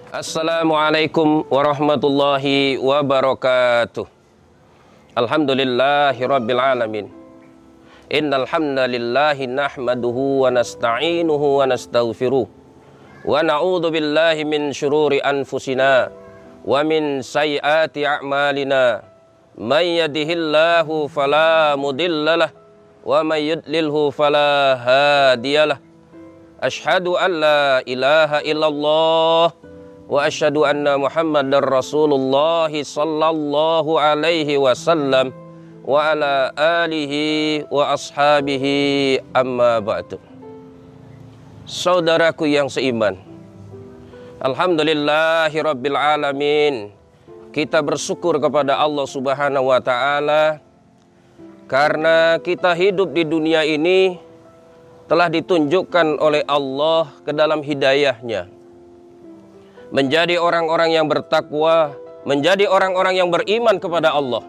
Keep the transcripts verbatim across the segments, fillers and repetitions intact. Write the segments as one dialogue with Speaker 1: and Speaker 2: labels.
Speaker 1: Assalamualaikum warahmatullahi wabarakatuh. Alhamdulillahi rabbil alamin. Innal hamdalillahi nahmaduhu wa nasta'inuhu wa nastaghfiruh. Wa na'udzu billahi min syururi anfusina wa min sayyiati a'malina. May yahdihillahu fala mudhillalah wa may yudlilhu fala hadiyalah. Asyhadu an la ilaha illallah wa asyhadu anna Muhammadar Rasulullah sallallahu alaihi wasallam wa ala alihi wa ashabihi amma ba'du. Saudaraku yang seiman, alhamdulillahi rabbil alamin. Kita bersyukur kepada Allah Subhanahu wa taala karena kita hidup di dunia ini telah ditunjukkan oleh Allah ke dalam hidayahnya, menjadi orang-orang yang bertakwa, menjadi orang-orang yang beriman kepada Allah.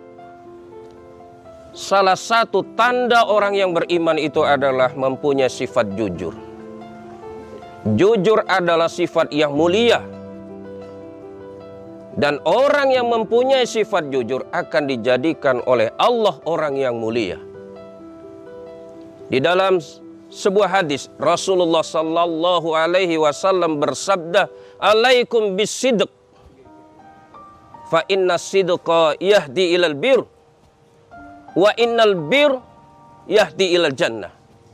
Speaker 1: Salah satu tanda orang yang beriman itu adalah mempunyai sifat jujur. Jujur adalah sifat yang mulia. Dan orang yang mempunyai sifat jujur akan dijadikan oleh Allah orang yang mulia. Di dalam sebuah hadis, Rasulullah sallallahu alaihi wasallam bersabda, "Alaikum bisidq, fa inna sidqa yahdi ilal bir, wa innal bir yahdi ilal jannah."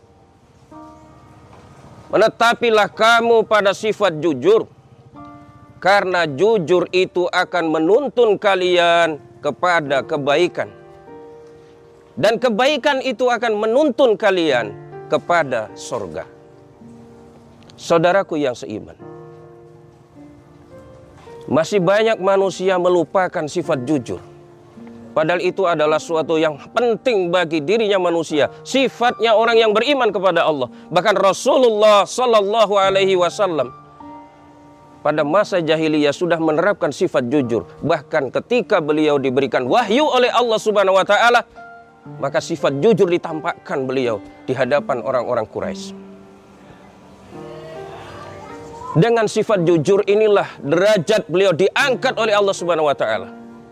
Speaker 1: Menetapilah kamu pada sifat jujur, karena jujur itu akan menuntun kalian kepada kebaikan, dan kebaikan itu akan menuntun kalian kepada surga. Saudaraku yang seiman, masih banyak manusia melupakan sifat jujur. Padahal itu adalah suatu yang penting bagi dirinya manusia. Sifatnya orang yang beriman kepada Allah. Bahkan Rasulullah sallallahu alaihi wasallam pada masa jahiliyah sudah menerapkan sifat jujur. Bahkan ketika beliau diberikan wahyu oleh Allah Subhanahu wa taala, maka sifat jujur ditampakkan beliau di hadapan orang-orang Quraisy. Dengan sifat jujur inilah derajat beliau diangkat oleh Allah Subhanahu wa taala.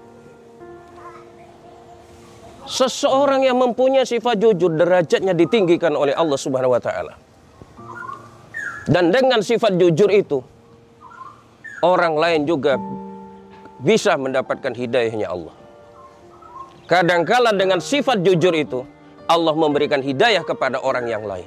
Speaker 1: Seseorang yang mempunyai sifat jujur, derajatnya ditinggikan oleh Allah Subhanahu wa taala. Dan dengan sifat jujur itu, orang lain juga bisa mendapatkan hidayahnya Allah. Kadangkala dengan sifat jujur itu, Allah memberikan hidayah kepada orang yang lain.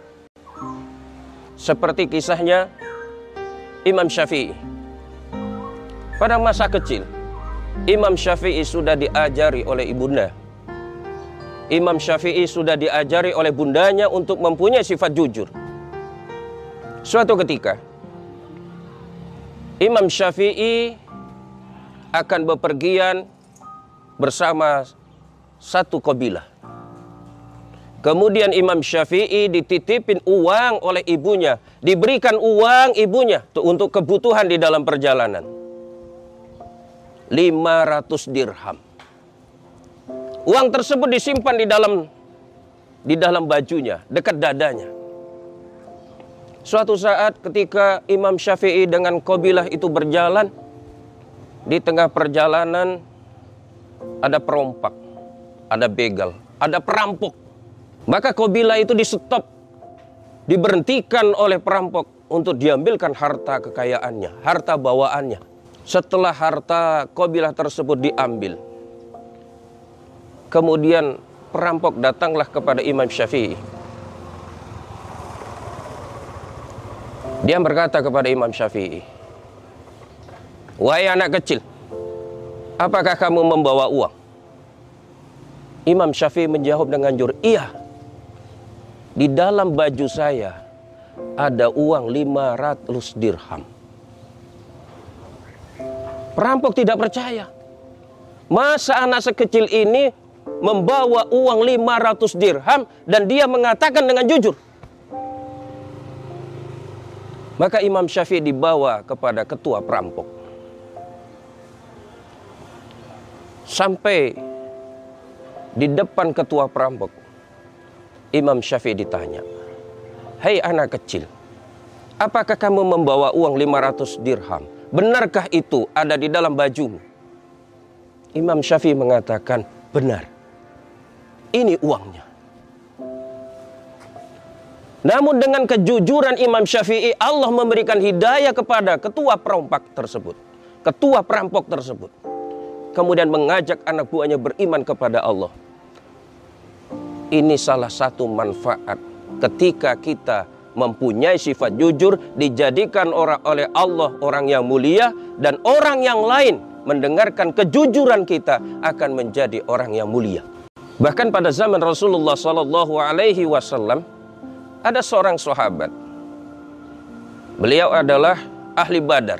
Speaker 1: Seperti kisahnya Imam Syafi'i. Pada masa kecil, Imam Syafi'i sudah diajari oleh ibunda. Imam Syafi'i sudah diajari oleh bundanya untuk mempunyai sifat jujur. Suatu ketika, Imam Syafi'i akan bepergian bersama satu kabilah. Kemudian Imam Syafi'i dititipin uang oleh ibunya, diberikan uang ibunya untuk kebutuhan di dalam perjalanan. lima ratus dirham. Uang tersebut disimpan di dalam di dalam bajunya, dekat dadanya. Suatu saat ketika Imam Syafi'i dengan kabilah itu berjalan, di tengah perjalanan ada perompak, ada begal, ada perampok. Maka kabilah itu di-stop, diberhentikan oleh perampok untuk diambilkan harta kekayaannya, harta bawaannya. Setelah harta kabilah tersebut diambil, kemudian perampok datanglah kepada Imam Syafi'i. Dia berkata kepada Imam Syafi'i, "Wahai anak kecil, apakah kamu membawa uang?" Imam Syafi'i menjawab dengan jujur, "Iya, di dalam baju saya ada uang lima ratus dirham." Perampok tidak percaya. Masa anak sekecil ini membawa uang lima ratus dirham dan dia mengatakan dengan jujur? Maka Imam Syafi'i dibawa kepada ketua perampok. Sampai di depan ketua perampok, Imam Syafi'i ditanya, "Hei anak kecil, apakah kamu membawa uang lima ratus dirham benarkah itu ada di dalam bajumu? Imam Syafi'i mengatakan, benar. Ini uangnya. Namun dengan kejujuran Imam Syafi'i, Allah memberikan hidayah kepada ketua perompak tersebut, ketua perampok tersebut. Kemudian mengajak anak buahnya beriman kepada Allah. Ini salah satu manfaat ketika kita mempunyai sifat jujur, dijadikan orang oleh Allah orang yang mulia, dan orang yang lain mendengarkan kejujuran kita akan menjadi orang yang mulia. Bahkan pada zaman Rasulullah Shallallahu Alaihi Wasallam ada seorang sahabat. Beliau adalah ahli Badar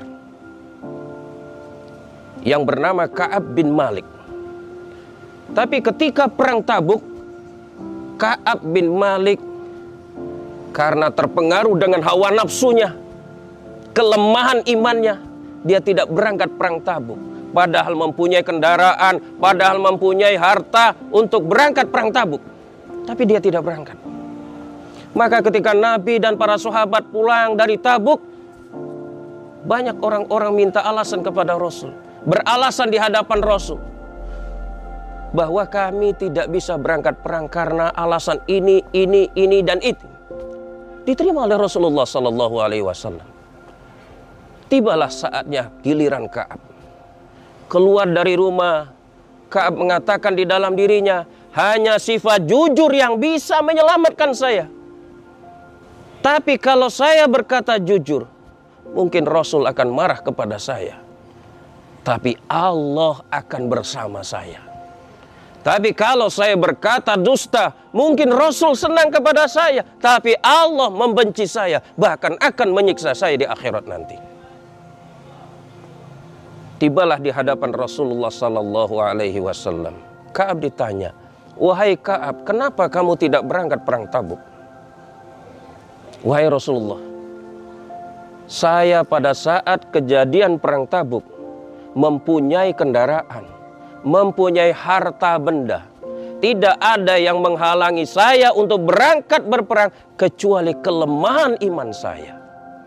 Speaker 1: yang bernama Ka'ab bin Malik. Tapi ketika perang Tabuk, Ka'ab bin Malik karena terpengaruh dengan hawa nafsunya, kelemahan imannya, dia tidak berangkat perang Tabuk. Padahal mempunyai kendaraan, padahal mempunyai harta untuk berangkat perang Tabuk. Tapi dia tidak berangkat. Maka ketika Nabi dan para sahabat pulang dari Tabuk, banyak orang-orang minta alasan kepada Rasul. Beralasan di hadapan Rasul bahwa kami tidak bisa berangkat perang karena alasan ini, ini, ini, dan itu. Diterima oleh Rasulullah Sallallahu Alaihi Wasallam. Tibalah saatnya giliran Ka'ab. Keluar dari rumah, Ka'ab mengatakan di dalam dirinya, hanya sifat jujur yang bisa menyelamatkan saya. Tapi kalau saya berkata jujur, mungkin Rasul akan marah kepada saya. Tapi Allah akan bersama saya. Tapi kalau saya berkata dusta, mungkin Rasul senang kepada saya, tapi Allah membenci saya, bahkan akan menyiksa saya di akhirat nanti. Tibalah di hadapan Rasulullah Sallallahu Alaihi Wasallam. Ka'ab ditanya, wahai Ka'ab, kenapa kamu tidak berangkat perang Tabuk? Wahai Rasulullah, saya pada saat kejadian perang Tabuk mempunyai kendaraan, mempunyai harta benda. Tidak ada yang menghalangi saya untuk berangkat berperang kecuali kelemahan iman saya.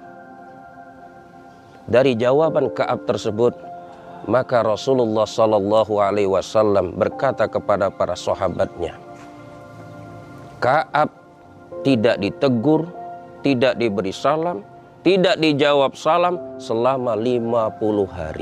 Speaker 1: Dari jawaban Ka'ab tersebut, maka Rasulullah Sallallahu Alaihi Wasallam berkata kepada para sahabatnya, Ka'ab tidak ditegur, tidak diberi salam, tidak dijawab salam selama lima puluh hari.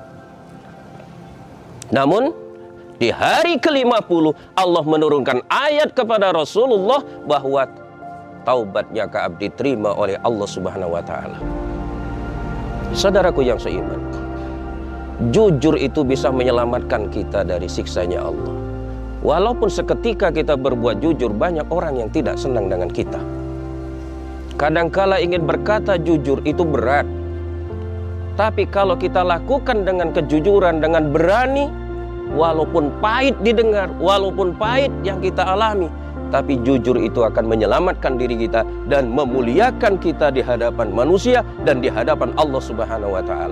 Speaker 1: Namun di hari ke lima puluh Allah menurunkan ayat kepada Rasulullah bahwa taubatnya Ka'ab diterima oleh Allah Subhanahu wa taala. Saudaraku yang seiman, jujur itu bisa menyelamatkan kita dari siksanya Allah. Walaupun seketika kita berbuat jujur, banyak orang yang tidak senang dengan kita. Kadangkala ingin berkata jujur itu berat. Tapi kalau kita lakukan dengan kejujuran, dengan berani, walaupun pahit didengar, walaupun pahit yang kita alami, tapi jujur itu akan menyelamatkan diri kita dan memuliakan kita di hadapan manusia dan di hadapan Allah Subhanahu wa taala.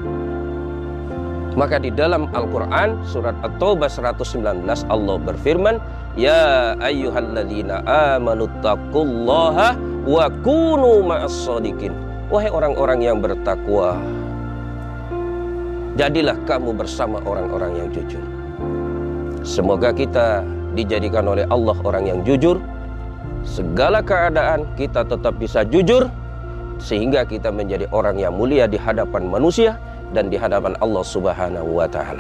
Speaker 1: Maka di dalam Al-Quran surat At-Taubah seratus sembilan belas Allah berfirman, ya ayyuhalladzina amanu taqullaha wa kunu ma'as shadiqin. Wahai orang-orang yang bertakwa, jadilah kamu bersama orang-orang yang jujur. Semoga kita dijadikan oleh Allah orang yang jujur. Segala keadaan kita tetap bisa jujur, sehingga kita menjadi orang yang mulia di hadapan manusia dan di hadapan Allah Subhanahu wa taala.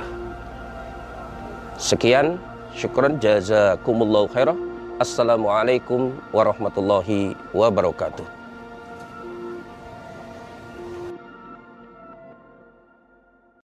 Speaker 1: Sekian, syukran, jazakumullahu khairan. Assalamualaikum warahmatullahi wabarakatuh.